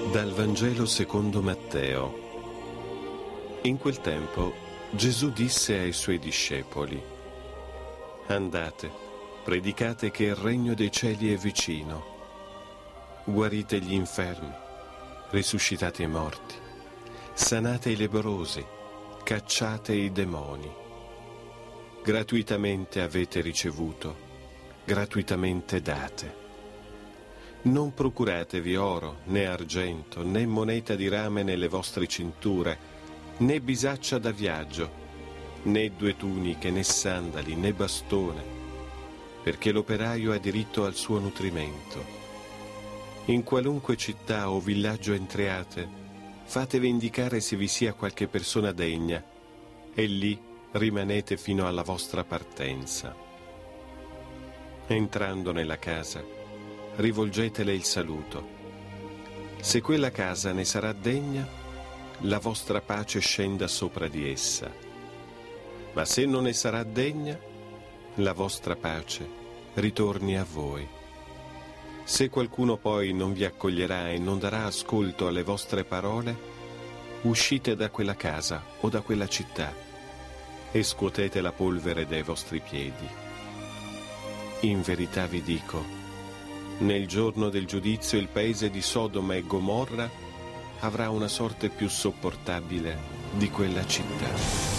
Dal Vangelo secondo Matteo. In quel tempo Gesù disse ai suoi discepoli: andate, predicate che il regno dei cieli è vicino, guarite gli infermi, risuscitate i morti, sanate i lebbrosi, cacciate i demoni. Gratuitamente avete ricevuto, gratuitamente date. Non procuratevi oro, né argento, né moneta di rame nelle vostre cinture, né bisaccia da viaggio, né 2 tuniche, né sandali, né bastone, perché l'operaio ha diritto al suo nutrimento. In qualunque città o villaggio entriate, fatevi indicare se vi sia qualche persona degna, e lì rimanete fino alla vostra partenza. Entrando nella casa, rivolgetele il saluto. Se quella casa ne sarà degna, la vostra pace scenda sopra di essa. Ma se non ne sarà degna, la vostra pace ritorni a voi. Se qualcuno poi non vi accoglierà e non darà ascolto alle vostre parole, uscite da quella casa o da quella città e scuotete la polvere dai vostri piedi. In verità vi dico, nel giorno del giudizio il paese di Sodoma e Gomorra avrà una sorte più sopportabile di quella città.